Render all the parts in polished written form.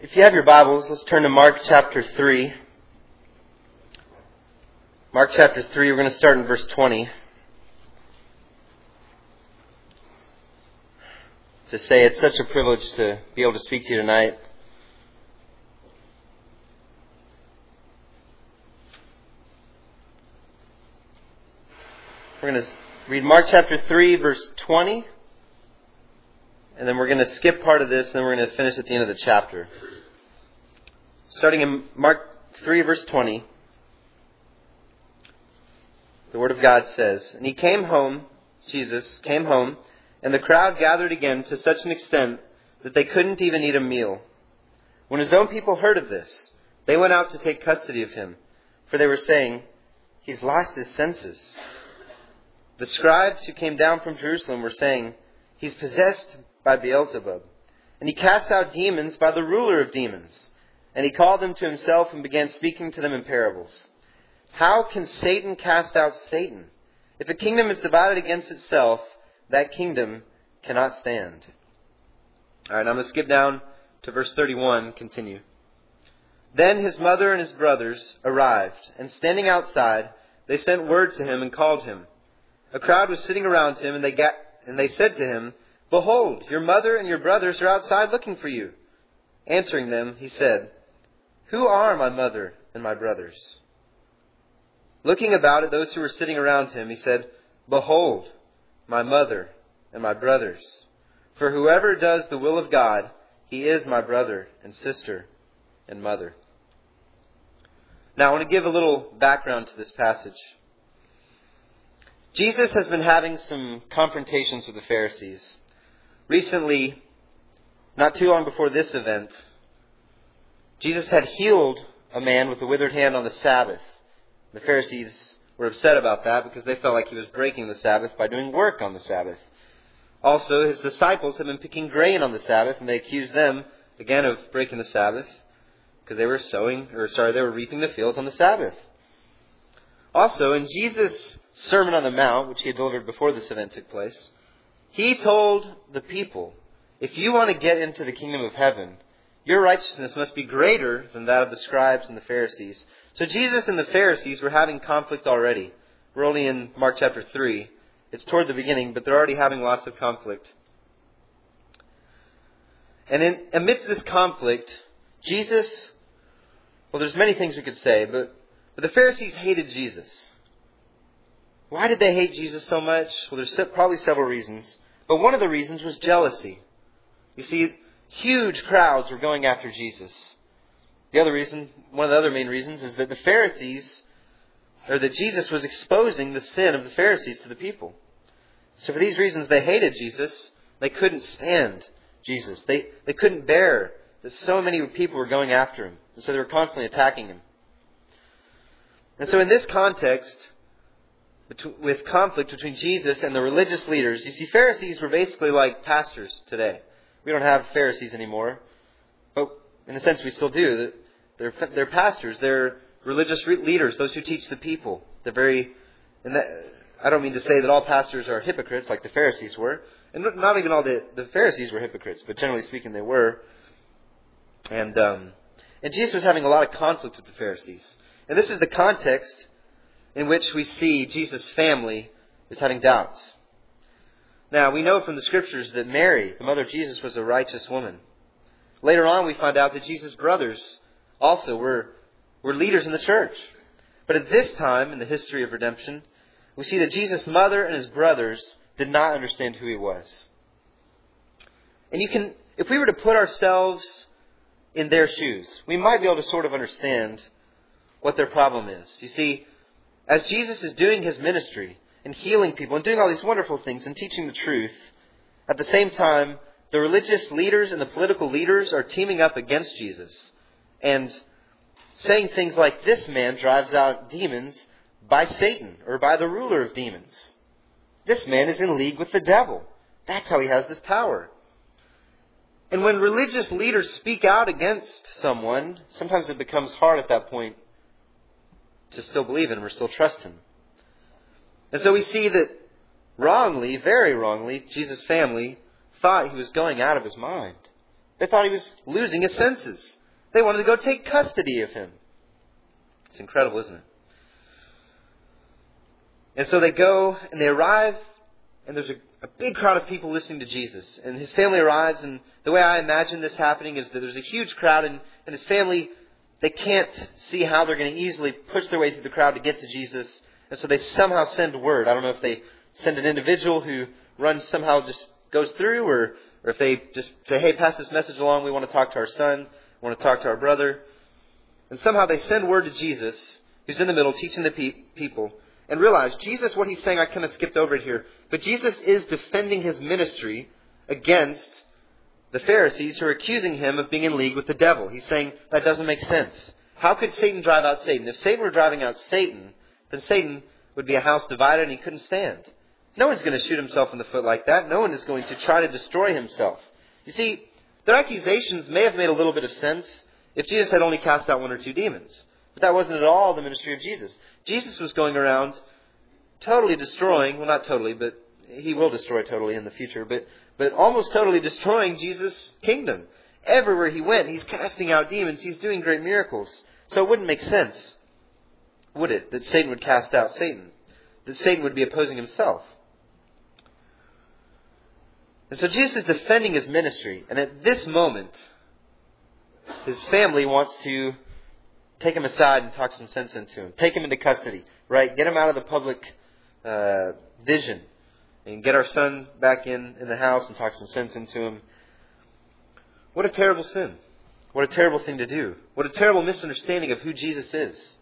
If you have your Bibles, let's turn to Mark chapter 3. Mark chapter 3, we're going to start in verse 20. To say it's such a privilege to be able to speak to you tonight. We're going to read Mark chapter 3, verse 20. And then we're going to skip part of this, and then we're going to finish at the end of the chapter. Starting in Mark 3, verse 20. The Word of God says, "And he came home," Jesus came home, "and the crowd gathered again to such an extent that they couldn't even eat a meal. When his own people heard of this, they went out to take custody of him, for they were saying, 'He's lost his senses.' The scribes who came down from Jerusalem were saying, 'He's possessed by Beelzebub, and he casts out demons by the ruler of demons.' And he called them to himself and began speaking to them in parables. 'How can Satan cast out Satan? If a kingdom is divided against itself, that kingdom cannot stand.'" All right, I'm going to skip down to verse 31, continue. "Then his mother and his brothers arrived, and standing outside, they sent word to him and called him. A crowd was sitting around him, and they said to him, 'Behold, your mother and your brothers are outside looking for you.' Answering them, he said, 'Who are my mother and my brothers?' Looking about at those who were sitting around him, he said, 'Behold, my mother and my brothers. For whoever does the will of God, he is my brother and sister and mother.'" Now, I want to give a little background to this passage. Jesus has been having some confrontations with the Pharisees. Recently, not too long before this event, Jesus had healed a man with a withered hand on the Sabbath. The Pharisees were upset about that because they felt like he was breaking the Sabbath by doing work on the Sabbath. Also, his disciples had been picking grain on the Sabbath, and they accused them, again, of breaking the Sabbath because they were they were reaping the fields on the Sabbath. Also, in Jesus' Sermon on the Mount, which he had delivered before this event took place, he told the people, if you want to get into the kingdom of heaven, your righteousness must be greater than that of the scribes and the Pharisees. So Jesus and the Pharisees were having conflict already. We're only in Mark chapter 3. It's toward the beginning, but they're already having lots of conflict. And amidst this conflict, Jesus, well, there's many things we could say, but the Pharisees hated Jesus. Why did they hate Jesus so much? Well, there's probably several reasons. But one of the reasons was jealousy. You see, huge crowds were going after Jesus. One of the other main reasons is that that Jesus was exposing the sin of the Pharisees to the people. So for these reasons, they hated Jesus. They couldn't stand Jesus. They couldn't bear that so many people were going after him. And so they were constantly attacking him. And so in this context, with conflict between Jesus and the religious leaders, you see, Pharisees were basically like pastors today. We don't have Pharisees anymore, but in a sense we still do. They're pastors. They're religious leaders, those who teach the people. I don't mean to say that all pastors are hypocrites like the Pharisees were, and not even all the Pharisees were hypocrites, but generally speaking they were. And Jesus was having a lot of conflict with the Pharisees. And this is the context in which we see Jesus' family is having doubts. Now, we know from the Scriptures that Mary, the mother of Jesus, was a righteous woman. Later on, we find out that Jesus' brothers also were leaders in the church. But at this time in the history of redemption, we see that Jesus' mother and his brothers did not understand who he was. And if we were to put ourselves in their shoes, we might be able to sort of understand what their problem is. You see, as Jesus is doing his ministry and healing people and doing all these wonderful things and teaching the truth, at the same time, the religious leaders and the political leaders are teaming up against Jesus and saying things like, this man drives out demons by Satan or by the ruler of demons. This man is in league with the devil. That's how he has this power. And when religious leaders speak out against someone, sometimes it becomes hard at that point to still believe in him or still trust him. And so we see that wrongly, very wrongly, Jesus' family thought he was going out of his mind. They thought he was losing his senses. They wanted to go take custody of him. It's incredible, isn't it? And so they go and they arrive, and there's a big crowd of people listening to Jesus. And his family arrives, and the way I imagine this happening is that there's a huge crowd, and his family, they can't see how they're going to easily push their way through the crowd to get to Jesus. And so they somehow send word. I don't know if they send an individual who runs somehow just goes through, or if they just say, hey, pass this message along. We want to talk to our son. We want to talk to our brother. And somehow they send word to Jesus, who's in the middle teaching the people. And realize, Jesus, what he's saying, I kind of skipped over it here. But Jesus is defending his ministry against the Pharisees who are accusing him of being in league with the devil. He's saying that doesn't make sense. How could Satan drive out Satan? If Satan were driving out Satan, then Satan would be a house divided and he couldn't stand. No one's going to shoot himself in the foot like that. No one is going to try to destroy himself. You see, their accusations may have made a little bit of sense if Jesus had only cast out 1 or 2 demons. But that wasn't at all the ministry of Jesus. Jesus was going around totally destroying, well, not totally, but he will destroy totally in the future, but almost totally destroying Jesus' kingdom. Everywhere he went, he's casting out demons. He's doing great miracles. So it wouldn't make sense, would it, that Satan would cast out Satan? That Satan would be opposing himself? And so Jesus is defending his ministry. And at this moment, his family wants to take him aside and talk some sense into him. Take him into custody, right? Get him out of the public vision. And get our son back in the house and talk some sense into him. What a terrible sin. What a terrible thing to do. What a terrible misunderstanding of who Jesus is.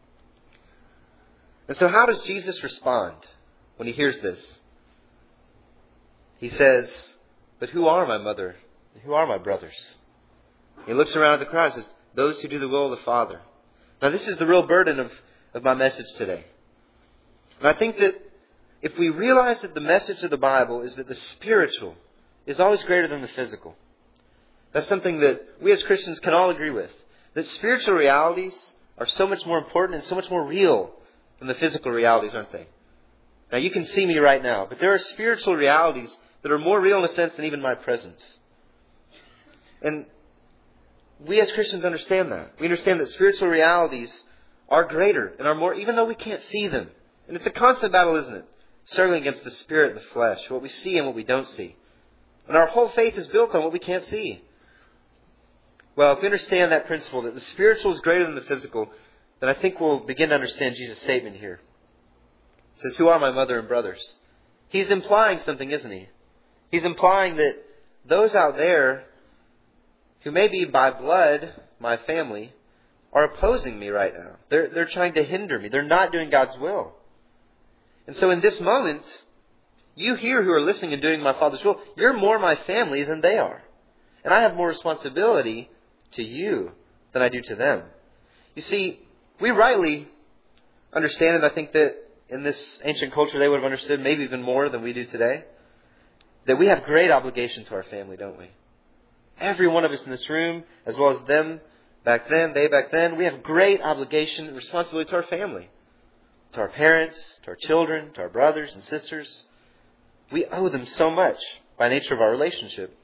And so how does Jesus respond when he hears this? He says, but who are my mother and who are my brothers? He looks around at the crowd and says, those who do the will of the Father. Now this is the real burden of my message today. And I think that if we realize that the message of the Bible is that the spiritual is always greater than the physical, that's something that we as Christians can all agree with. That spiritual realities are so much more important and so much more real than the physical realities, aren't they? Now you can see me right now, but there are spiritual realities that are more real in a sense than even my presence. And we as Christians understand that. We understand that spiritual realities are greater and are more, even though we can't see them. And it's a constant battle, isn't it? Struggling against the spirit and the flesh, what we see and what we don't see. And our whole faith is built on what we can't see. Well, if we understand that principle, that the spiritual is greater than the physical, then I think we'll begin to understand Jesus' statement here. It says, who are my mother and brothers? He's implying something, isn't he? He's implying that those out there who may be by blood my family are opposing me right now. They're trying to hinder me. They're not doing God's will. And so in this moment, you here who are listening and doing my Father's will, you're more my family than they are. And I have more responsibility to you than I do to them. You see, we rightly understand, and I think that in this ancient culture they would have understood maybe even more than we do today, that we have great obligation to our family, don't we? Every one of us in this room, as well as them back then, they back then, we have great obligation and responsibility to our family. To our parents, to our children, to our brothers and sisters. We owe them so much by nature of our relationship.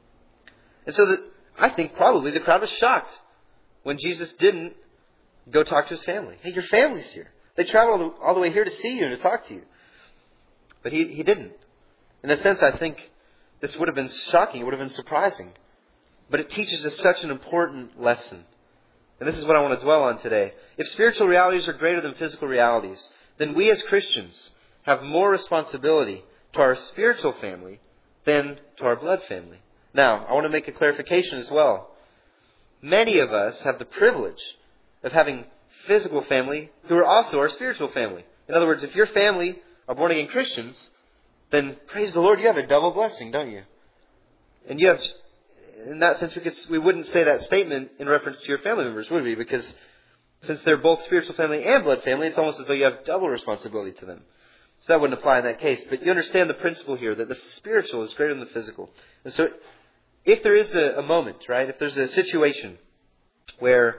And so I think probably the crowd was shocked when Jesus didn't go talk to his family. Hey, your family's here. They traveled all the way here to see you and to talk to you. But he didn't. In a sense, I think this would have been shocking. It would have been surprising. But it teaches us such an important lesson. And this is what I want to dwell on today. If spiritual realities are greater than physical realities, then we as Christians have more responsibility to our spiritual family than to our blood family. Now, I want to make a clarification as well. Many of us have the privilege of having physical family who are also our spiritual family. In other words, if your family are born-again Christians, then praise the Lord, you have a double blessing, don't you? And you have, in that sense, we wouldn't say that statement in reference to your family members, would we? Because since they're both spiritual family and blood family, it's almost as though you have double responsibility to them. So that wouldn't apply in that case. But you understand the principle here, that the spiritual is greater than the physical. And so if there is a moment, right, if there's a situation where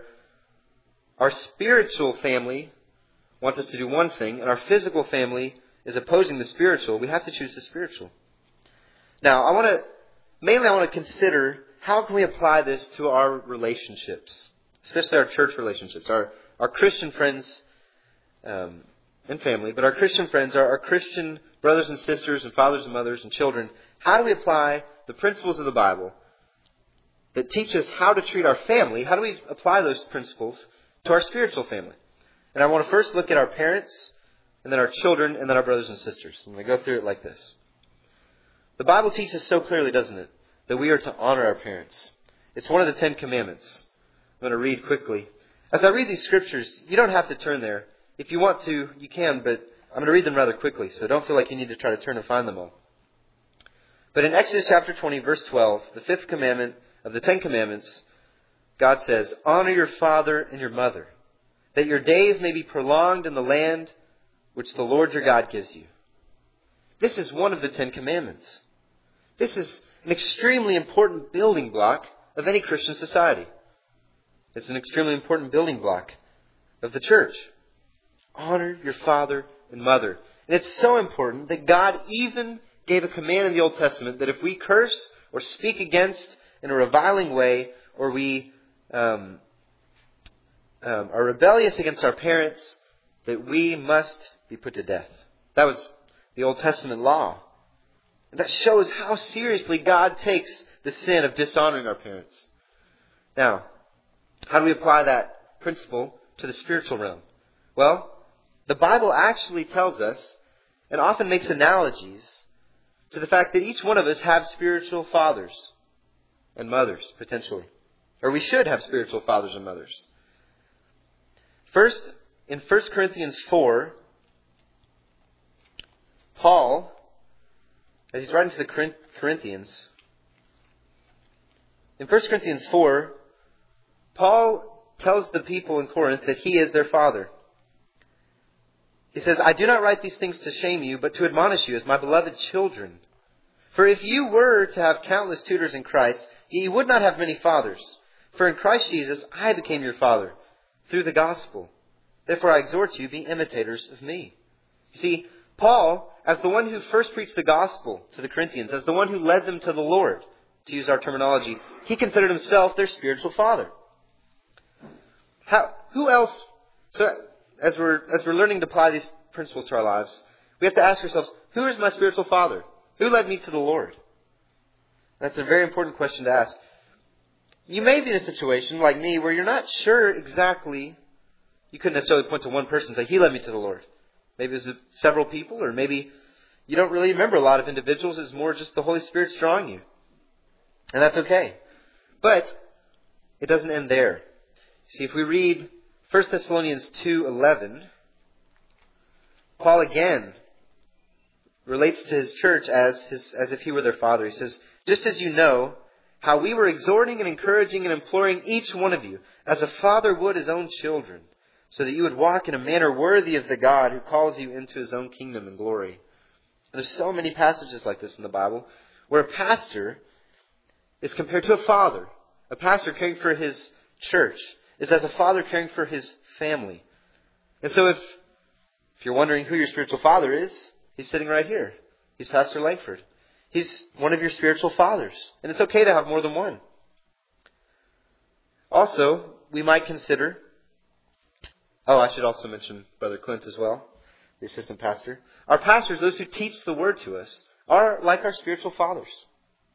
our spiritual family wants us to do one thing and our physical family is opposing the spiritual, we have to choose the spiritual. Now, I want to consider how can we apply this to our relationships, especially our church relationships, our Christian friends and family, but our Christian friends, our Christian brothers and sisters and fathers and mothers and children? How do we apply the principles of the Bible that teach us how to treat our family? How do we apply those principles to our spiritual family? And I want to first look at our parents, and then our children, and then our brothers and sisters. I'm going to go through it like this. The Bible teaches so clearly, doesn't it, that we are to honor our parents. It's one of the 10 Commandments. I'm going to read quickly. As I read these scriptures, you don't have to turn there. If you want to, you can, but I'm going to read them rather quickly, so don't feel like you need to try to turn and find them all. But in Exodus chapter 20, verse 12, the 5th commandment of the 10 Commandments, God says, "Honor your father and your mother, that your days may be prolonged in the land which the Lord your God gives you." This is one of the 10 Commandments. This is an extremely important building block of any Christian society. It's an extremely important building block of the church. Honor your father and mother. And it's so important that God even gave a command in the Old Testament that if we curse or speak against in a reviling way, or we are rebellious against our parents, that we must be put to death. That was the Old Testament law. And that shows how seriously God takes the sin of dishonoring our parents. Now, how do we apply that principle to the spiritual realm? Well, the Bible actually tells us, and often makes analogies, to the fact that each one of us have spiritual fathers and mothers, potentially. Or we should have spiritual fathers and mothers. First, in 1 Corinthians 4, Paul, as he's writing to the Corinthians, in 1 Corinthians 4, Paul tells the people in Corinth that he is their father. He says, "I do not write these things to shame you, but to admonish you as my beloved children. For if you were to have countless tutors in Christ, you would not have many fathers. For in Christ Jesus, I became your father through the gospel. Therefore I exhort you, be imitators of me." You see, Paul, as the one who first preached the gospel to the Corinthians, as the one who led them to the Lord, to use our terminology, he considered himself their spiritual father. Who else? So as we're learning to apply these principles to our lives, we have to ask ourselves, who is my spiritual father? Who led me to the Lord? That's a very important question to ask. You may be in a situation like me where you're not sure exactly. You couldn't necessarily point to one person and say, "He led me to the Lord." Maybe it was several people, or maybe you don't really remember a lot of individuals. It's more just the Holy Spirit's drawing you. And that's okay. But it doesn't end there. See, if we read 1 Thessalonians 2:11, Paul again relates to his church as if he were their father. He says, "Just as you know how we were exhorting and encouraging and imploring each one of you, as a father would his own children, so that you would walk in a manner worthy of the God who calls you into his own kingdom and glory." And there's so many passages like this in the Bible where a pastor is compared to a father. A pastor caring for his church is as a father caring for his family. And so if you're wondering who your spiritual father is, he's sitting right here. He's Pastor Langford. He's one of your spiritual fathers. And it's okay to have more than one. Also, we might consider, I should also mention Brother Clint as well, the assistant pastor. Our pastors, those who teach the word to us, are like our spiritual fathers.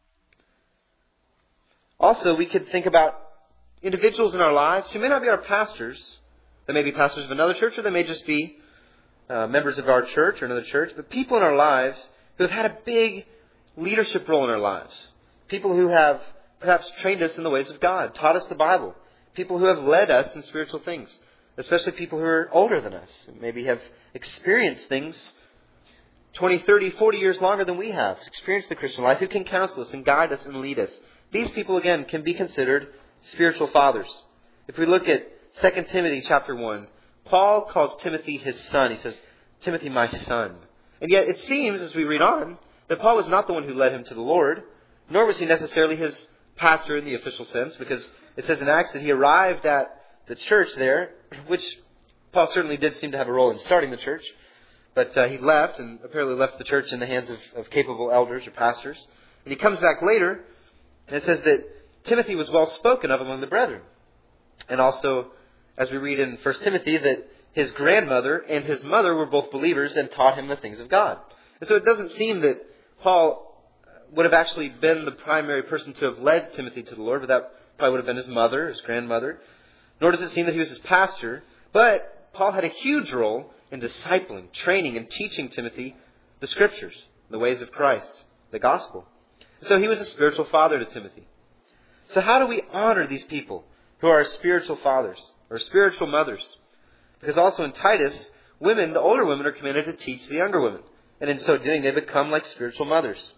Also, we could think about individuals in our lives who may not be our pastors. They may be pastors of another church, or they may just be members of our church or another church, but people in our lives who have had a big leadership role in our lives. People who have perhaps trained us in the ways of God, taught us the Bible. People who have led us in spiritual things, especially people who are older than us, and maybe have experienced things 20, 30, 40 years longer than we have, experienced the Christian life, who can counsel us and guide us and lead us. These people, again, can be considered spiritual fathers. If we look at 2 Timothy chapter 1, Paul calls Timothy his son. He says, "Timothy, my son." And yet it seems, as we read on, that Paul was not the one who led him to the Lord, nor was he necessarily his pastor in the official sense, because it says in Acts that he arrived at the church there, which Paul certainly did seem to have a role in starting the church, but he left, and apparently left the church in the hands of capable elders or pastors. And he comes back later, and it says that Timothy was well spoken of among the brethren. And also, as we read in 1 Timothy, that his grandmother and his mother were both believers and taught him the things of God. And so it doesn't seem that Paul would have actually been the primary person to have led Timothy to the Lord, but that probably would have been his mother, his grandmother. Nor does it seem that he was his pastor. But Paul had a huge role in discipling, training, and teaching Timothy the Scriptures, the ways of Christ, the gospel. So he was a spiritual father to Timothy. So how do we honor these people who are spiritual fathers or spiritual mothers? Because also in Titus, women, the older women, are commanded to teach the younger women. And in so doing, they become like spiritual mothers.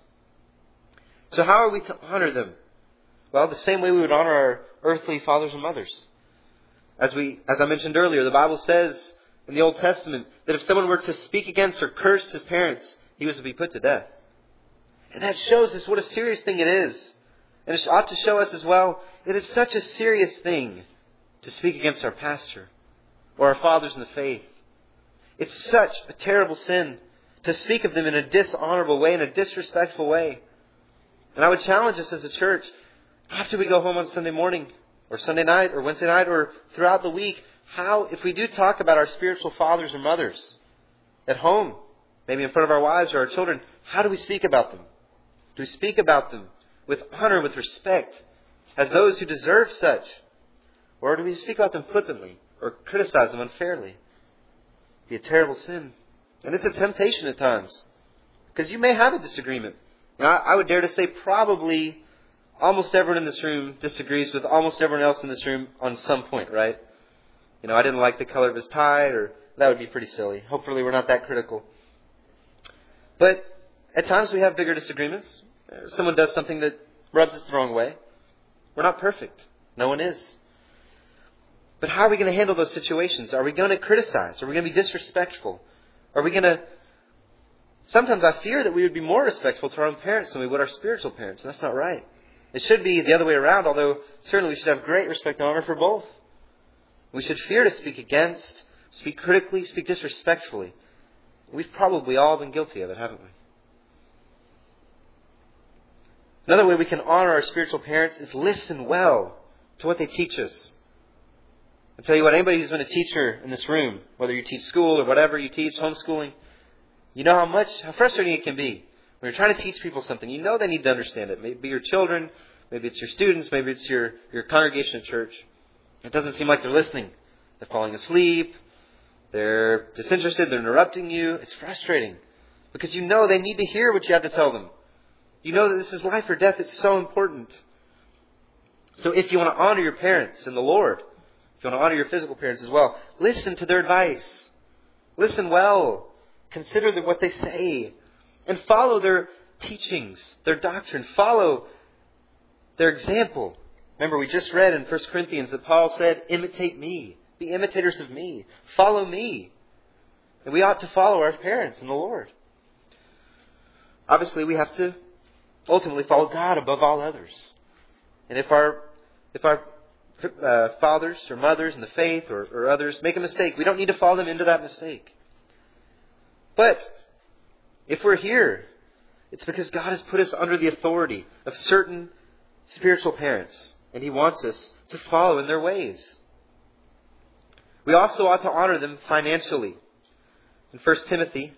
So how are we to honor them? Well, the same way we would honor our earthly fathers and mothers. As I mentioned earlier, the Bible says in the Old Testament that if someone were to speak against or curse his parents, he was to be put to death. And that shows us what a serious thing it is. And it ought to show us as well that it's such a serious thing to speak against our pastor or our fathers in the faith. It's such a terrible sin to speak of them in a dishonorable way, in a disrespectful way. And I would challenge us as a church, after we go home on Sunday morning, or Sunday night, or Wednesday night, or throughout the week, how, if we do talk about our spiritual fathers and mothers at home, maybe in front of our wives or our children, how do we speak about them? Do we speak about them with honor, with respect, as those who deserve such? Or do we speak about them flippantly, or criticize them unfairly? It'd be a terrible sin. And it's a temptation at times. Because you may have a disagreement. Now, I would dare to say probably almost everyone in this room disagrees with almost everyone else in this room on some point, right? I didn't like the color of his tie, or that would be pretty silly. Hopefully we're not that critical. But at times we have bigger disagreements. Someone does something that rubs us the wrong way. We're not perfect. No one is. But how are we going to handle those situations? Are we going to criticize? Are we going to be disrespectful? Are we going to... Sometimes I fear that we would be more respectful to our own parents than we would our spiritual parents, and that's not right. It should be the other way around, although certainly we should have great respect and honor for both. We should fear to speak against, speak critically, speak disrespectfully. We've probably all been guilty of it, haven't we? Another way we can honor our spiritual parents is listen well to what they teach us. I'll tell you what, anybody who's been a teacher in this room, whether you teach school or whatever you teach, homeschooling, you know how frustrating it can be when you're trying to teach people something. You know they need to understand it. Maybe your children, maybe it's your students, maybe it's your congregation at church. It doesn't seem like they're listening. They're falling asleep. They're disinterested. They're interrupting you. It's frustrating because you know they need to hear what you have to tell them. You know that this is life or death. It's so important. So if you want to honor your parents in the Lord, if you want to honor your physical parents as well, listen to their advice. Listen well. Consider what they say. And follow their teachings, their doctrine. Follow their example. Remember, we just read in 1 Corinthians that Paul said, imitate me. Be imitators of me. Follow me. And we ought to follow our parents in the Lord. Obviously, we have to ultimately follow God above all others. And if our fathers or mothers in the faith or others make a mistake, we don't need to follow them into that mistake. But if we're here, it's because God has put us under the authority of certain spiritual parents, and He wants us to follow in their ways. We also ought to honor them financially. In 1 Timothy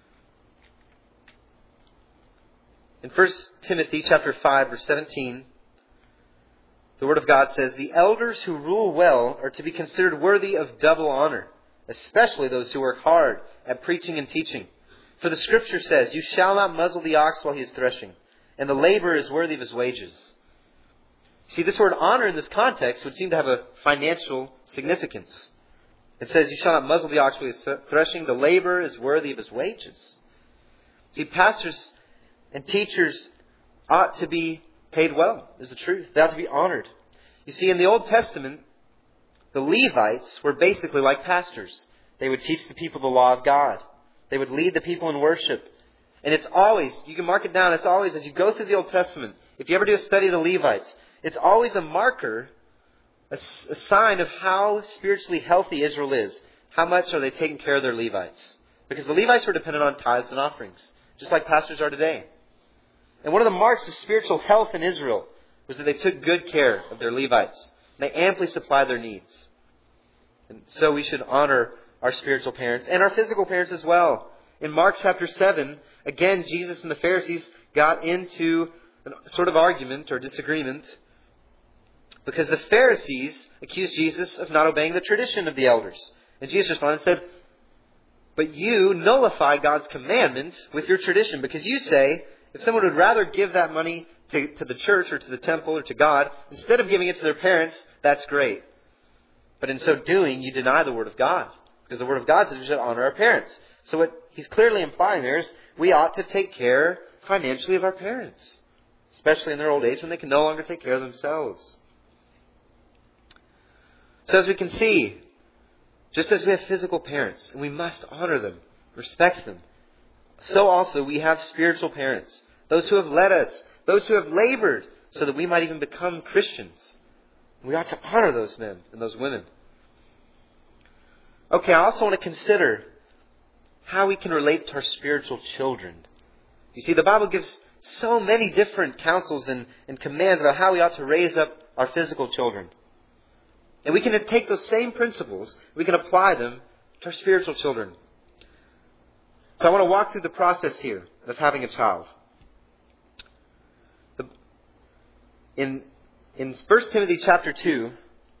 chapter 5, verse 17, the Word of God says, "The elders who rule well are to be considered worthy of double honor, especially those who work hard at preaching and teaching. For the Scripture says, 'You shall not muzzle the ox while he is threshing, and the laborer is worthy of his wages.'" See, this word honor in this context would seem to have a financial significance. It says, "You shall not muzzle the ox while he is threshing, the laborer is worthy of his wages." See, pastors and teachers ought to be paid well, is the truth. They ought to be honored. You see, in the Old Testament, the Levites were basically like pastors. They would teach the people the law of God. They would lead the people in worship. And it's always, you can mark it down, it's always, as you go through the Old Testament, if you ever do a study of the Levites, it's always a marker, a sign of how spiritually healthy Israel is. How much are they taking care of their Levites? Because the Levites were dependent on tithes and offerings, just like pastors are today. And one of the marks of spiritual health in Israel was that they took good care of their Levites. They amply supplied their needs. And so we should honor our spiritual parents and our physical parents as well. In Mark chapter 7, again, Jesus and the Pharisees got into a sort of argument or disagreement because the Pharisees accused Jesus of not obeying the tradition of the elders. And Jesus responded and said, but you nullify God's commandment with your tradition, because you say, if someone would rather give that money to the church or to the temple or to God, instead of giving it to their parents, that's great. But in so doing, you deny the Word of God. Because the Word of God says we should honor our parents. So what he's clearly implying there is we ought to take care financially of our parents. Especially in their old age when they can no longer take care of themselves. So as we can see, just as we have physical parents, and we must honor them, respect them, so also we have spiritual parents. Those who have led us, those who have labored so that we might even become Christians. We ought to honor those men and those women. Okay, I also want to consider how we can relate to our spiritual children. You see, the Bible gives so many different counsels and commands about how we ought to raise up our physical children. And we can take those same principles, we can apply them to our spiritual children. So I want to walk through the process here of having a child. In 1 Timothy chapter 2,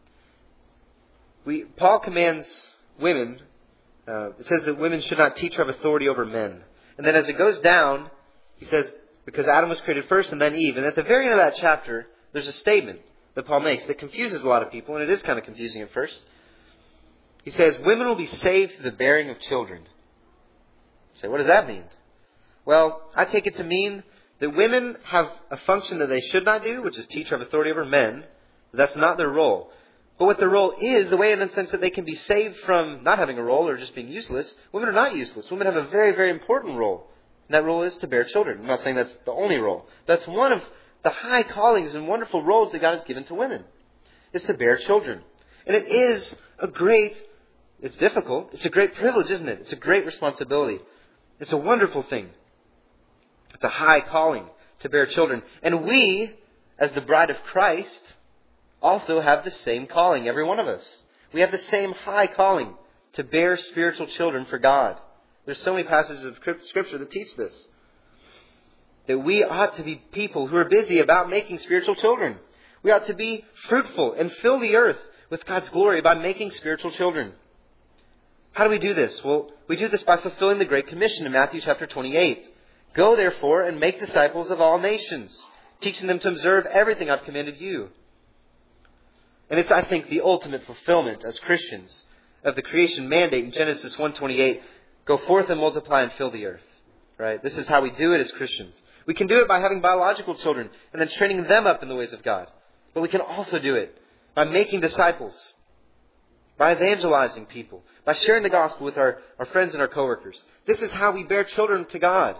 Paul commands women, it says that women should not teach or have authority over men. And then as it goes down, he says, because Adam was created first and then Eve. And at the very end of that chapter, there's a statement that Paul makes that confuses a lot of people, and it is kind of confusing at first. He says, women will be saved through the bearing of children. You say, what does that mean? Well, I take it to mean that women have a function that they should not do, which is teach or have authority over men. That's not their role. But what their role is, the way in the sense that they can be saved from not having a role or just being useless, women are not useless. Women have a very, very important role. And that role is to bear children. I'm not saying that's the only role. That's one of the high callings and wonderful roles that God has given to women, is to bear children. And it is it's difficult. It's a great privilege, isn't it? It's a great responsibility. It's a wonderful thing. It's a high calling to bear children. And we, as the bride of Christ, also have the same calling, every one of us. We have the same high calling to bear spiritual children for God. There's so many passages of Scripture that teach this. That we ought to be people who are busy about making spiritual children. We ought to be fruitful and fill the earth with God's glory by making spiritual children. How do we do this? Well, we do this by fulfilling the Great Commission in Matthew chapter 28. Go therefore and make disciples of all nations, teaching them to observe everything I've commanded you. And it's, I think, the ultimate fulfillment as Christians of the creation mandate in Genesis 1:28. Go forth and multiply and fill the earth. Right? This is how we do it as Christians. We can do it by having biological children and then training them up in the ways of God. But we can also do it by making disciples, by evangelizing people, by sharing the gospel with our friends and our coworkers. This is how we bear children to God.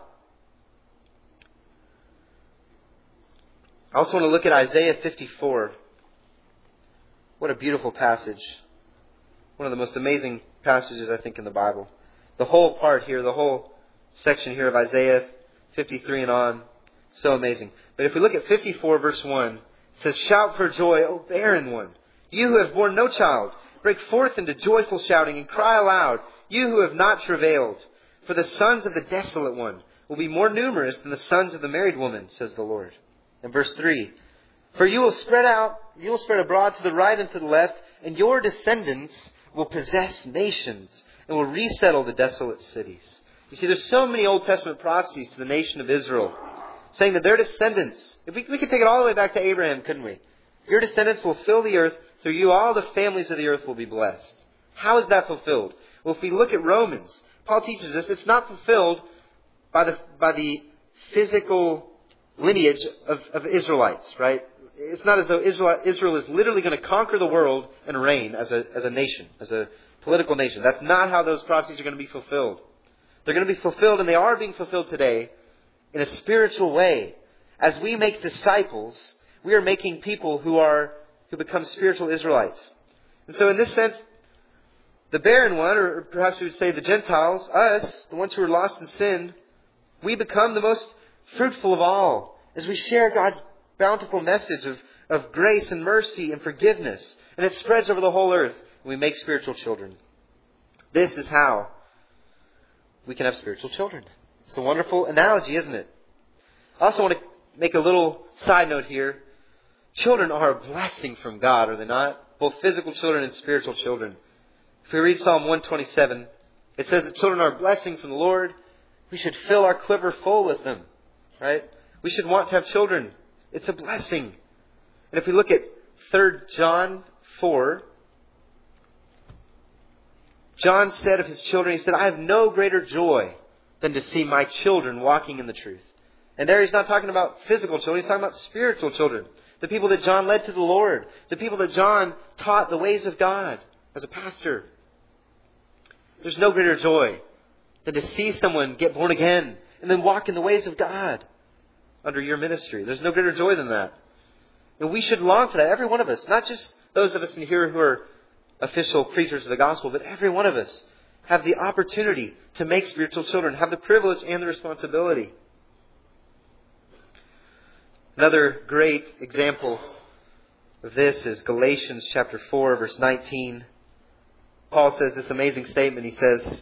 I also want to look at Isaiah 54. What a beautiful passage. One of the most amazing passages, I think, in the Bible. The whole part here, the whole section here of Isaiah 53 and on, so amazing. But if we look at 54 verse 1, it says, shout for joy, O barren one, you who have borne no child. Break forth into joyful shouting and cry aloud, you who have not travailed. For the sons of the desolate one will be more numerous than the sons of the married woman, says the Lord. And verse 3, for you will spread abroad to the right and to the left, and your descendants will possess nations and will resettle the desolate cities. You see, there's so many Old Testament prophecies to the nation of Israel, saying that their descendants, if we could take it all the way back to Abraham, couldn't we? Your descendants will fill the earth. Through you, all the families of the earth will be blessed. How is that fulfilled? Well, if we look at Romans, Paul teaches us it's not fulfilled by the physical lineage of Israelites, right? It's not as though Israel is literally going to conquer the world and reign as a nation, as a political nation. That's not how those prophecies are going to be fulfilled. They're going to be fulfilled, and they are being fulfilled today, in a spiritual way. As we make disciples, we are making people who become spiritual Israelites. And so in this sense, the barren one, or perhaps we would say the Gentiles, us, the ones who are lost in sin, we become the most fruitful of all as we share God's bountiful message of grace and mercy and forgiveness. And it spreads over the whole earth. And we make spiritual children. This is how we can have spiritual children. It's a wonderful analogy, isn't it? I also want to make a little side note here. Children are a blessing from God, are they not? Both physical children and spiritual children. If we read Psalm 127, it says that children are a blessing from the Lord. We should fill our quiver full with them. Right? We should want to have children. It's a blessing. And if we look at 3 John 4, John said of his children, he said, I have no greater joy than to see my children walking in the truth. And there he's not talking about physical children, he's talking about spiritual children. The people that John led to the Lord. The people that John taught the ways of God as a pastor. There's no greater joy than to see someone get born again and then walk in the ways of God under your ministry. There's no greater joy than that. And we should long for that, every one of us. Not just those of us in here who are official preachers of the gospel, but every one of us have the opportunity to make spiritual children, have the privilege and the responsibility. Another great example of this is Galatians chapter 4, verse 19. Paul says this amazing statement. He says,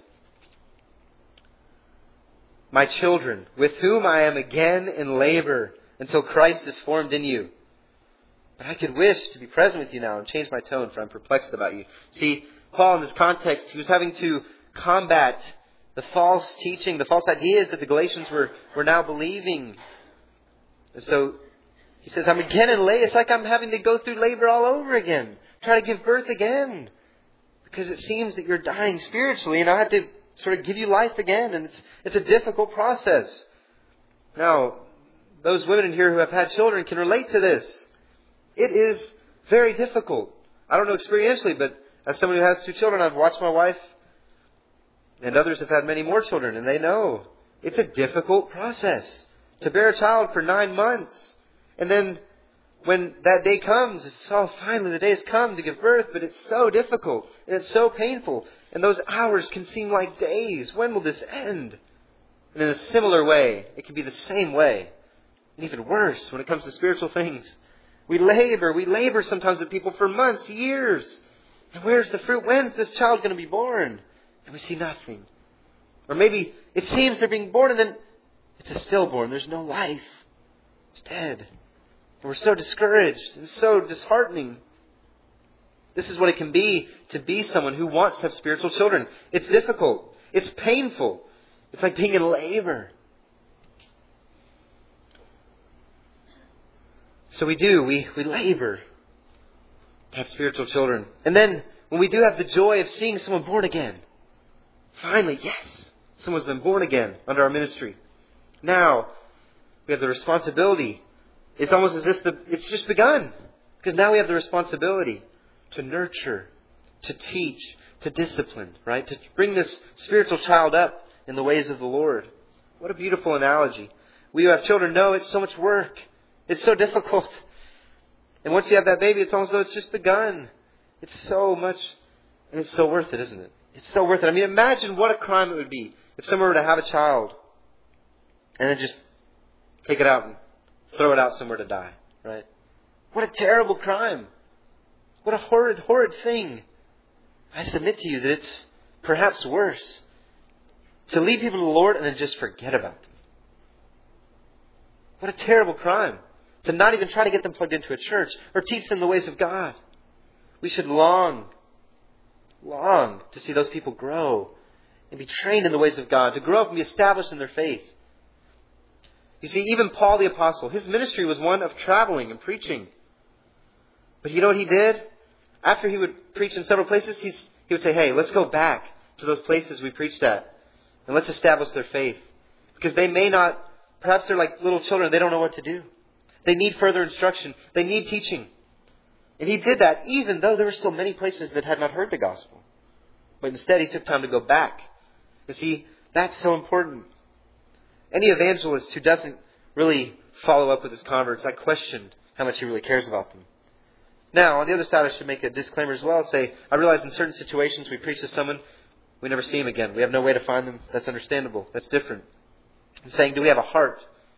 my children, with whom I am again in labor until Christ is formed in you. But I could wish to be present with you now and change my tone, for I'm perplexed about you. See, Paul in this context, he was having to combat the false teaching, the false ideas that the Galatians were now believing. And so he says, I'm again in labor. It's like I'm having to go through labor all over again. Try to give birth again. Because it seems that you're dying spiritually and I have to sort of give you life again. And it's a difficult process. Now, those women in here who have had children can relate to this. It is very difficult. I don't know experientially, but as someone who has 2 children, I've watched my wife and others have had many more children. And they know it's a difficult process to bear a child for 9 months. And then when that day comes, it's, oh, finally the day has come to give birth, but it's so difficult and it's so painful. And those hours can seem like days. When will this end? And in a similar way, it can be the same way. And even worse when it comes to spiritual things. We labor sometimes with people for months, years. And where's the fruit? When's this child going to be born? And we see nothing. Or maybe it seems they're being born and then it's a stillborn. There's no life. It's dead. And we're so discouraged and so disheartening. This is what it can be to be someone who wants to have spiritual children. It's difficult. It's painful. It's like being in labor. So we labor to have spiritual children. And then when we do have the joy of seeing someone born again, finally, yes, someone's been born again under our ministry. Now we have the responsibility. It's almost as if it's just begun. Because now we have the responsibility to nurture, to teach, to discipline, right? To bring this spiritual child up in the ways of the Lord. What a beautiful analogy. We who have children know it's so much work. It's so difficult. And once you have that baby, it's almost as though it's just begun. It's so much, and it's so worth it, isn't it? It's so worth it. I mean, imagine what a crime it would be if someone were to have a child and then just take it out and throw it out somewhere to die, right? What a terrible crime. What a horrid, horrid thing. I submit to you that it's perhaps worse to lead people to the Lord and then just forget about them. What a terrible crime. To not even try to get them plugged into a church or teach them the ways of God. We should long to see those people grow and be trained in the ways of God, to grow up and be established in their faith. You see, even Paul the Apostle, his ministry was one of traveling and preaching. But you know what he did? After he would preach in several places, he would say, hey, let's go back to those places we preached at and let's establish their faith. Because they may not, perhaps they're like little children, they don't know what to do. They need further instruction. They need teaching. And he did that even though there were still many places that had not heard the gospel. But instead he took time to go back. You see, that's so important. Any evangelist who doesn't really follow up with his converts, I question how much he really cares about them. Now, on the other side, I should make a disclaimer as well. Say, I realize in certain situations we preach to someone, we never see them again. We have no way to find them. That's understandable. That's different. I'm saying, do we have a heart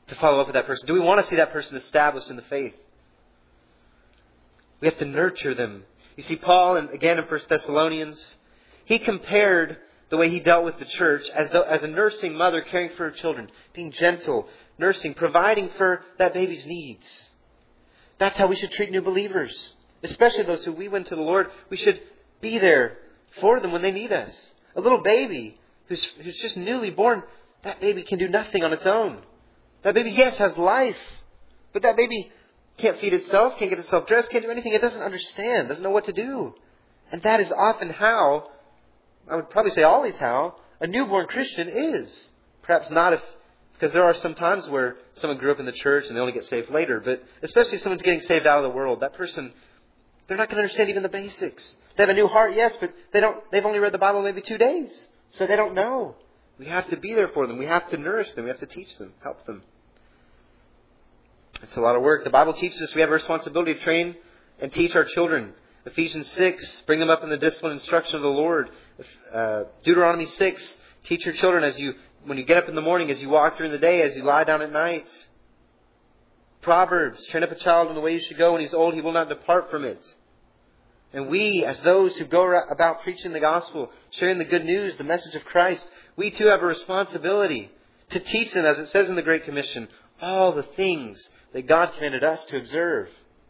to follow up with that person? Do we want to see that person established in the faith? We have to nurture them. You see, Paul, and again in 1 Thessalonians, he compared the way he dealt with the church as a nursing mother caring for her children, being gentle, nursing, providing for that baby's needs. That's how we should treat new believers, especially those who we win to the Lord. We should be there for them when they need us. A little baby who's just newly born, that baby can do nothing on its own. That baby, yes, has life, but that baby can't feed itself, can't get itself dressed, can't do anything. It doesn't understand, doesn't know what to do. And that is often how, I would probably say always how, a newborn Christian is. Perhaps not because there are some times where someone grew up in the church and they only get saved later, but especially if someone's getting saved out of the world, that person, they're not going to understand even the basics. They have a new heart, yes, but they've only read the Bible maybe 2 days, so they don't know. We have to be there for them. We have to nourish them. We have to teach them, help them. It's a lot of work. The Bible teaches us we have a responsibility to train and teach our children. Ephesians 6, bring them up in the discipline and instruction of the Lord. Deuteronomy 6, teach your children when you get up in the morning, as you walk during the day, as you lie down at night. Proverbs, train up a child in the way he should go. When he's old, he will not depart from it. And we, as those who go about preaching the gospel, sharing the good news, the message of Christ, we too have a responsibility to teach them, as it says in the Great Commission, all the things that God commanded us to observe.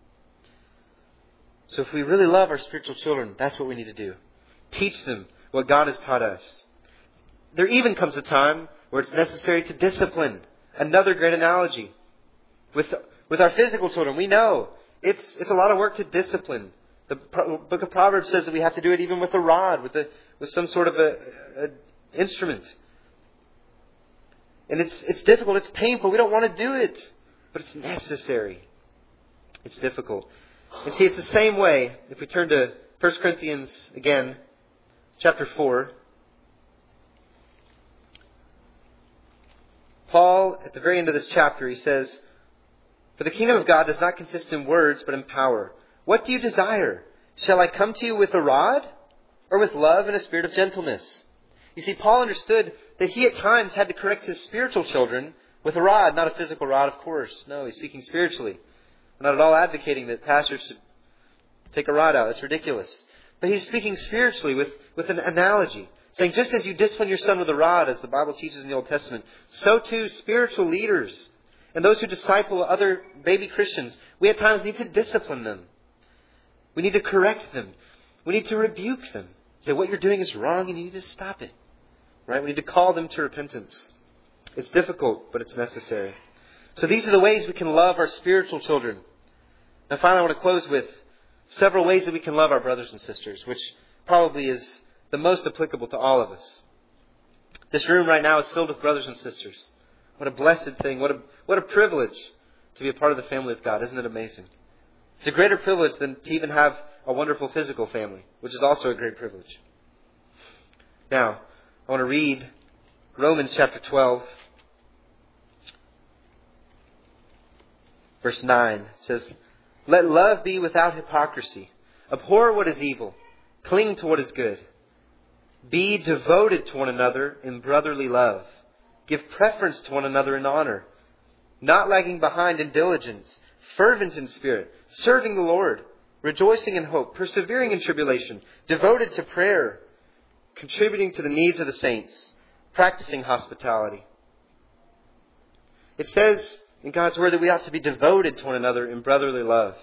So if we really love our spiritual children, that's what we need to do. Teach them what God has taught us. There even comes a time where it's necessary to discipline. Another great analogy. With our physical children, we know it's a lot of work to discipline. The book of Proverbs says that we have to do it even with a rod, with some sort of a instrument. And it's difficult, it's painful, we don't want to do it. But it's necessary. It's difficult. And see, it's the same way. If we turn to 1 Corinthians again, chapter 4. Paul, at the very end of this chapter, he says, "For the kingdom of God does not consist in words, but in power. What do you desire? Shall I come to you with a rod? Or with love and a spirit of gentleness?" You see, Paul understood that he at times had to correct his spiritual children with a rod, not a physical rod, of course. No, he's speaking spiritually. I'm not at all advocating that pastors should take a rod out. It's ridiculous. But he's speaking spiritually with an analogy. Saying, just as you discipline your son with a rod, as the Bible teaches in the Old Testament, so too spiritual leaders and those who disciple other baby Christians, we at times need to discipline them. We need to correct them. We need to rebuke them. Say, what you're doing is wrong and you need to stop it. Right? We need to call them to repentance. It's difficult, but it's necessary. So these are the ways we can love our spiritual children. Now finally, I want to close with several ways that we can love our brothers and sisters, which probably is the most applicable to all of us. This room right now is filled with brothers and sisters. What a blessed thing. What a privilege to be a part of the family of God. Isn't it amazing? It's a greater privilege than to even have a wonderful physical family, which is also a great privilege. Now, I want to read Romans chapter 12. Verse 9 says, "Let love be without hypocrisy. Abhor what is evil. Cling to what is good. Be devoted to one another in brotherly love. Give preference to one another in honor. Not lagging behind in diligence. Fervent in spirit. Serving the Lord. Rejoicing in hope. Persevering in tribulation. Devoted to prayer. Contributing to the needs of the saints. Practicing hospitality." It says in God's Word that we ought to be devoted to one another in brotherly love.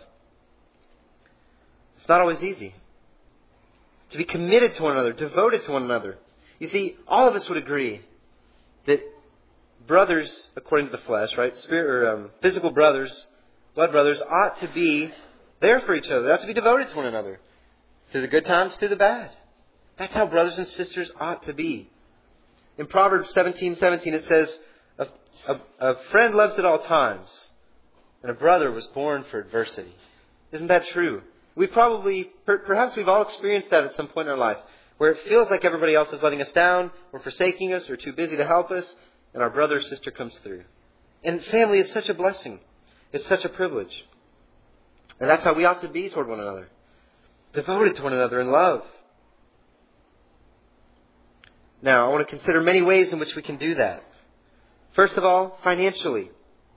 It's not always easy. To be committed to one another, devoted to one another. You see, all of us would agree that brothers, according to the flesh, right, physical brothers, blood brothers, ought to be there for each other. They ought to be devoted to one another. Through the good times, through the bad. That's how brothers and sisters ought to be. In Proverbs 17:17 it says, a friend loves at all times, and a brother was born for adversity. Isn't that true? Perhaps we've all experienced that at some point in our life, where it feels like everybody else is letting us down, or forsaking us, or too busy to help us, and our brother or sister comes through. And family is such a blessing. It's such a privilege. And that's how we ought to be toward one another. Devoted to one another in love. Now, I want to consider many ways in which we can do that. First of all, financially.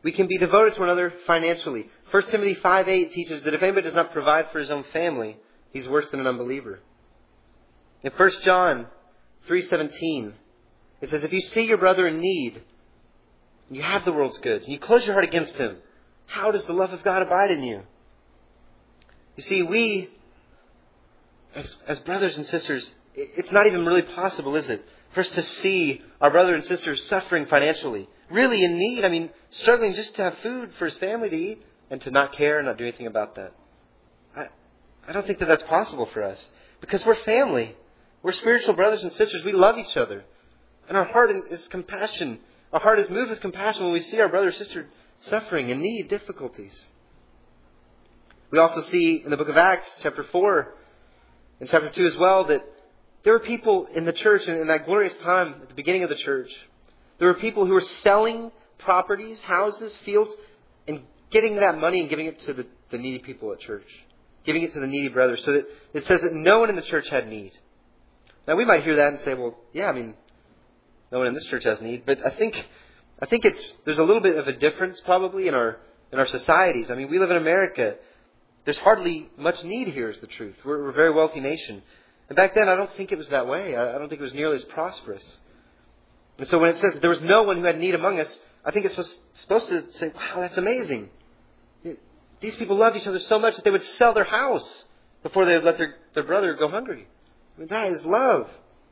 We can be devoted to one another financially. 1 Timothy 5:8 teaches that if anybody does not provide for his own family, he's worse than an unbeliever. In 1 John 3:17, it says, if you see your brother in need, and you have the world's goods, and you close your heart against him, how does the love of God abide in you? You see, we, as brothers and sisters, it's not even really possible, is it, for us to see our brother and sisters suffering financially, really in need. I mean, struggling just to have food for his family to eat and to not care and not do anything about that. I don't think that that's possible for us because we're family. We're spiritual brothers and sisters. We love each other. And our heart is compassion. Our heart is moved with compassion when we see our brother or sister suffering and need difficulties. We also see in the book of Acts, chapter 4, and chapter 2 as well, that there were people in the church, and in that glorious time at the beginning of the church, there were people who were selling properties, houses, fields, and getting that money and giving it to the needy people at church. Giving it to the needy brothers. So that it says that no one in the church had need. Now we might hear that and say, well, yeah, I mean, no one in this church has need. But I think there's a little bit of a difference probably in our societies. I mean, we live in America. There's hardly much need here is the truth. We're a very wealthy nation. And back then, I don't think it was that way. I don't think it was nearly as prosperous. And so when it says there was no one who had need among us, I think it's supposed to say, wow, that's amazing. These people loved each other so much that they would sell their house before they would let their brother go hungry. I mean, that is love.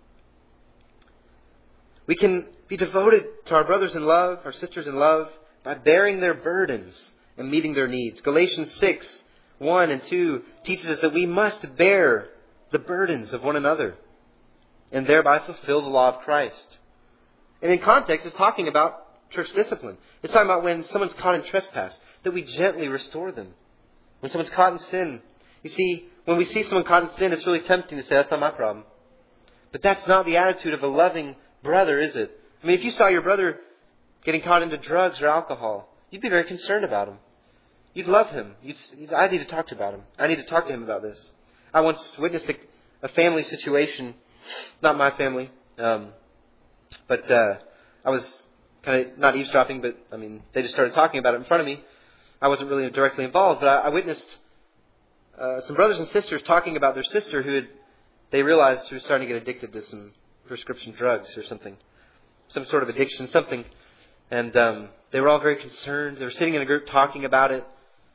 We can be devoted to our brothers in love, our sisters in love, by bearing their burdens and meeting their needs. Galatians 6:1 and 2 teaches us that we must bear the burdens of one another and thereby fulfill the law of Christ. And in context, it's talking about church discipline. It's talking about when someone's caught in trespass, that we gently restore them. When someone's caught in sin. You see, when we see someone caught in sin, it's really tempting to say, that's not my problem. But that's not the attitude of a loving brother, is it? I mean, if you saw your brother getting caught into drugs or alcohol, you'd be very concerned about him. You'd love him. I need to talk to about him. I need to talk to him about this. I once witnessed a family situation, not my family, but I was kind of not eavesdropping, but I mean, they just started talking about it in front of me. I wasn't really directly involved, but I witnessed some brothers and sisters talking about their sister they realized she was starting to get addicted to some prescription drugs or something, some sort of addiction, something. And they were all very concerned. They were sitting in a group talking about it.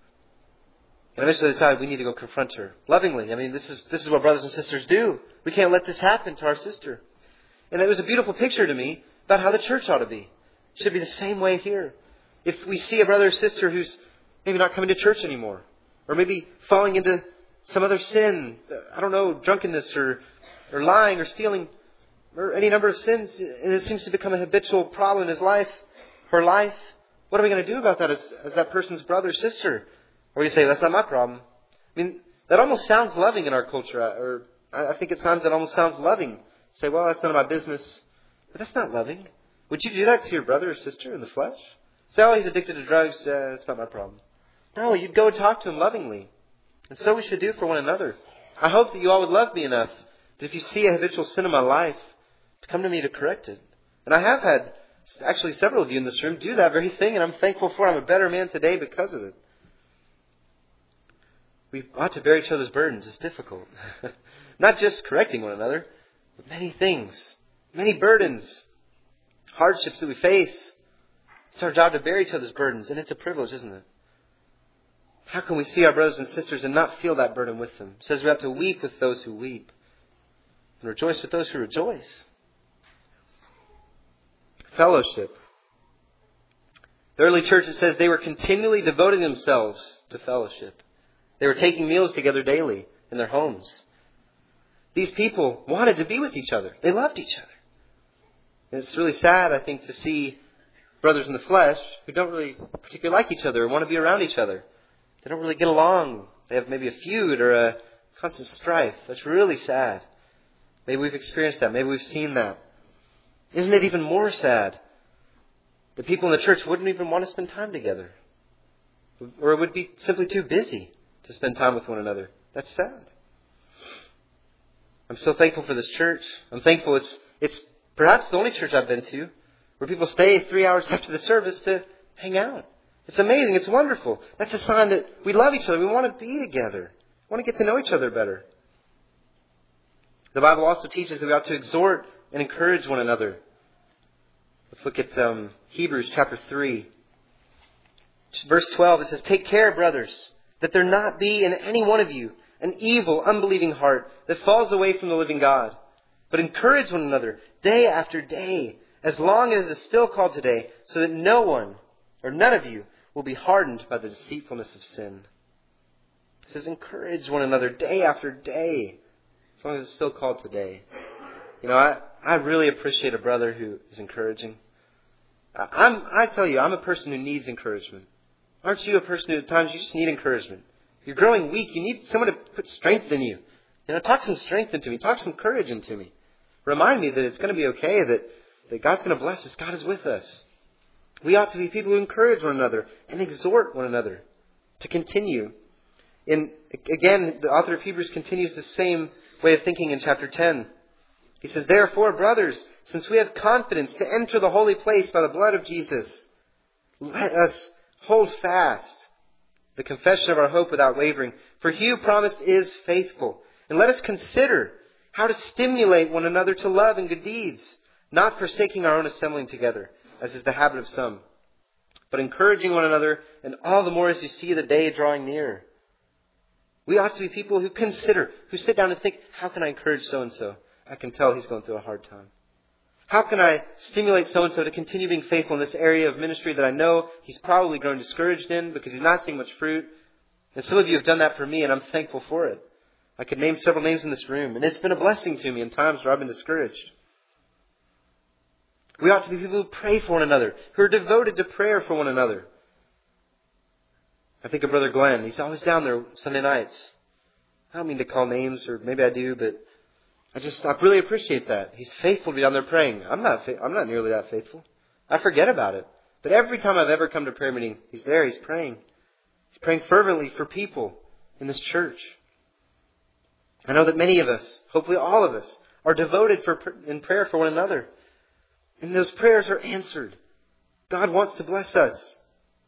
And eventually they decided we need to go confront her lovingly. I mean, this is what brothers and sisters do. We can't let this happen to our sister. And it was a beautiful picture to me about how the church ought to be. It should be the same way here. If we see a brother or sister who's maybe not coming to church anymore, or maybe falling into some other sin, I don't know, drunkenness or lying or stealing, or any number of sins, and it seems to become a habitual problem in his life, her life, what are we going to do about that as that person's brother or sister? Or you say, that's not my problem. I mean, that almost sounds loving in our culture, or I think that almost sounds loving. Say, well, that's none of my business. But that's not loving. Would you do that to your brother or sister in the flesh? Say, oh, he's addicted to drugs. It's not my problem. No, you'd go and talk to him lovingly. And so we should do for one another. I hope that you all would love me enough that if you see a habitual sin in my life, to come to me to correct it. And I have had actually several of you in this room do that very thing, and I'm thankful for it. I'm a better man today because of it. We ought to bear each other's burdens. It's difficult. Not just correcting one another, but many things, many burdens, hardships that we face. It's our job to bear each other's burdens, and it's a privilege, isn't it? How can we see our brothers and sisters and not feel that burden with them? It says we have to weep with those who weep and rejoice with those who rejoice. Fellowship. The early church, it says they were continually devoting themselves to fellowship. They were taking meals together daily in their homes. These people wanted to be with each other. They loved each other. And it's really sad, I think, to see brothers in the flesh who don't really particularly like each other or want to be around each other. They don't really get along. They have maybe a feud or a constant strife. That's really sad. Maybe we've experienced that. Maybe we've seen that. Isn't it even more sad that people in the church wouldn't even want to spend time together? Or would be simply too busy to spend time with one another? That's sad. I'm so thankful for this church. I'm thankful it's perhaps the only church I've been to where people stay 3 hours after the service to hang out. It's amazing. It's wonderful. That's a sign that we love each other. We want to be together. We want to get to know each other better. The Bible also teaches that we ought to exhort and encourage one another. Let's look at Hebrews chapter 3. Verse 12, it says, "Take care, brothers, that there not be in any one of you an evil, unbelieving heart that falls away from the living God. But encourage one another day after day, as long as it is still called today, so that no one or none of you will be hardened by the deceitfulness of sin." It says, encourage one another day after day, as long as it's still called today. You know, I really appreciate a brother who is encouraging. I tell you, I'm a person who needs encouragement. Aren't you a person who at times you just need encouragement? You're growing weak. You need someone to put strength in you. You know, talk some strength into me. Talk some courage into me. Remind me that it's going to be okay, that God's going to bless us. God is with us. We ought to be people who encourage one another and exhort one another to continue. And again, the author of Hebrews continues the same way of thinking in chapter 10. He says, "Therefore, brothers, since we have confidence to enter the holy place by the blood of Jesus, let us hold fast the confession of our hope without wavering. For he who promised is faithful. And let us consider how to stimulate one another to love and good deeds, not forsaking our own assembling together, as is the habit of some, but encouraging one another, and all the more as you see the day drawing near." We ought to be people who consider, who sit down and think, how can I encourage so-and-so? I can tell he's going through a hard time. How can I stimulate so-and-so to continue being faithful in this area of ministry that I know he's probably grown discouraged in because he's not seeing much fruit? And some of you have done that for me, and I'm thankful for it. I could name several names in this room, and it's been a blessing to me in times where I've been discouraged. We ought to be people who pray for one another, who are devoted to prayer for one another. I think of Brother Glenn. He's always down there Sunday nights. I don't mean to call names, or maybe I do, but I really appreciate that. He's faithful to be down there praying. I'm not nearly that faithful. I forget about it. But every time I've ever come to prayer meeting, he's there, he's praying. He's praying fervently for people in this church. I know that many of us, hopefully all of us, are devoted in prayer for one another. And those prayers are answered. God wants to bless us.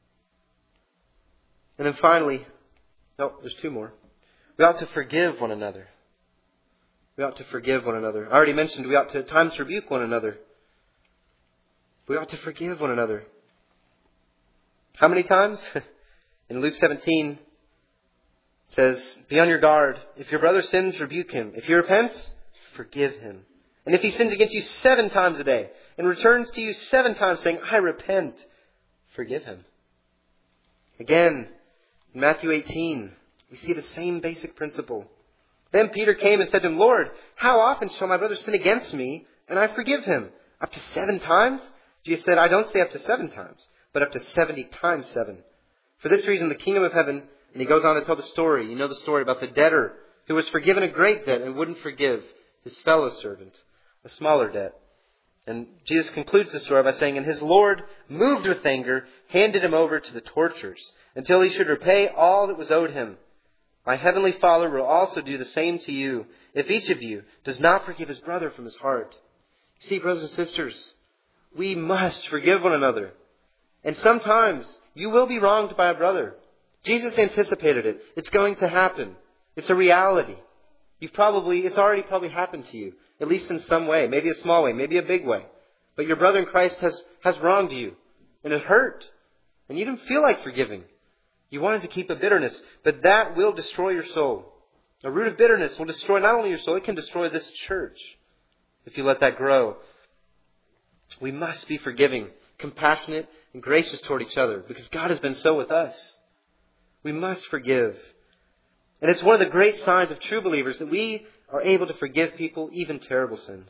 And then finally, there's two more. We ought to forgive one another. We ought to forgive one another. I already mentioned we ought to at times rebuke one another. We ought to forgive one another. How many times? In Luke 17, it says, "Be on your guard. If your brother sins, rebuke him. If he repents, forgive him. And if he sins against you 7 times a day and returns to you 7 times saying, 'I repent,' forgive him." Again, in Matthew 18, we see the same basic principle. "Then Peter came and said to him, 'Lord, how often shall my brother sin against me and I forgive him? Up to 7 times?' Jesus said, 'I don't say up to 7 times, but up to 70 times 7. For this reason, the kingdom of heaven,'" and he goes on to tell the story. You know the story about the debtor who was forgiven a great debt and wouldn't forgive his fellow servant a smaller debt. And Jesus concludes the story by saying, "And his Lord, moved with anger, handed him over to the torturers until he should repay all that was owed him. My heavenly Father will also do the same to you if each of you does not forgive his brother from his heart." See, brothers and sisters, we must forgive one another. And sometimes you will be wronged by a brother. Jesus anticipated it. It's going to happen. It's a reality. It's already probably happened to you, at least in some way, maybe a small way, maybe a big way. But your brother in Christ has wronged you, and it hurt, and you didn't feel like forgiving. You wanted to keep a bitterness, but that will destroy your soul. A root of bitterness will destroy not only your soul, it can destroy this church if you let that grow. We must be forgiving, compassionate, and gracious toward each other because God has been so with us. We must forgive. And it's one of the great signs of true believers that we are able to forgive people, even terrible sins.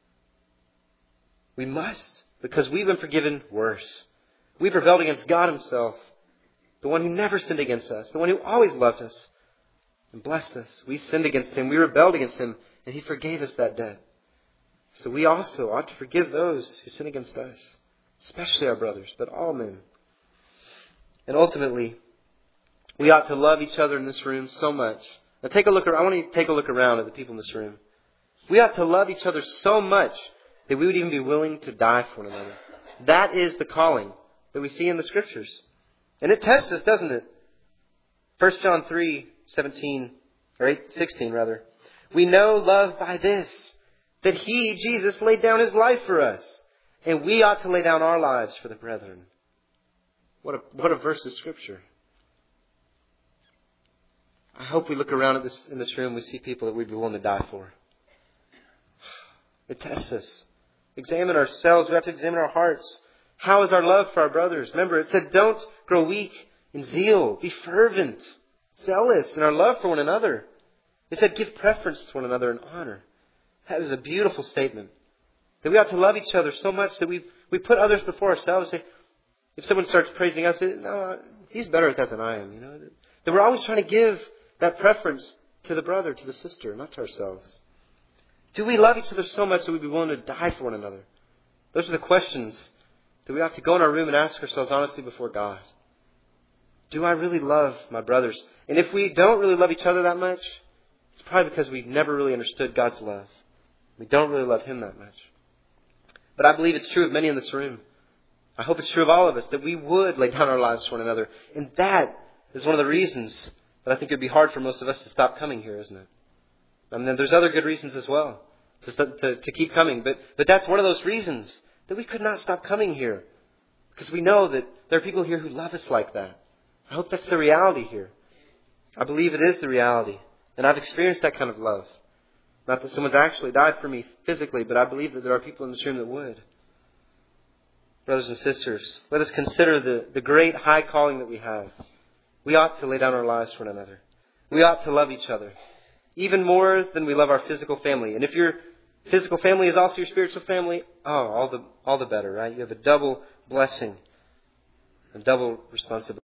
We must, because we've been forgiven worse. We've rebelled against God Himself, the one who never sinned against us, the one who always loved us and blessed us. We sinned against Him, we rebelled against Him, and He forgave us that debt. So we also ought to forgive those who sin against us, especially our brothers, but all men. And ultimately, we ought to love each other in this room so much. Now I want you to take a look around at the people in this room. We ought to love each other so much that we would even be willing to die for one another. That is the calling that we see in the Scriptures. And it tests us, doesn't it? 1 John 3:16. We know love by this, that He, Jesus, laid down His life for us, and we ought to lay down our lives for the brethren. What a verse of Scripture. I hope we look around in this room, we see people that we'd be willing to die for. It tests us. Examine ourselves. We have to examine our hearts. How is our love for our brothers? Remember, it said, don't grow weak in zeal. Be fervent, zealous in our love for one another. It said, give preference to one another in honor. That is a beautiful statement. That we ought to love each other so much that we put others before ourselves. Say, if someone starts praising us, say, no, he's better at that than I am. That we're always trying to give that preference to the brother, to the sister, not to ourselves. Do we love each other so much that we'd be willing to die for one another? Those are the questions that we have to go in our room and ask ourselves honestly before God. Do I really love my brothers? And if we don't really love each other that much, it's probably because we've never really understood God's love. We don't really love Him that much. But I believe it's true of many in this room. I hope it's true of all of us that we would lay down our lives for one another. And that is one of the reasons that I think it would be hard for most of us to stop coming here, isn't it? I mean, there's other good reasons as well to keep coming. But that's one of those reasons that we could not stop coming here. Because we know that there are people here who love us like that. I hope that's the reality here. I believe it is the reality. And I've experienced that kind of love. Not that someone's actually died for me physically, but I believe that there are people in this room that would. Brothers and sisters, let us consider the great high calling that we have. We ought to lay down our lives for one another. We ought to love each other. Even more than we love our physical family. And if your physical family is also your spiritual family, all the better, right? You have a double blessing, a double responsibility.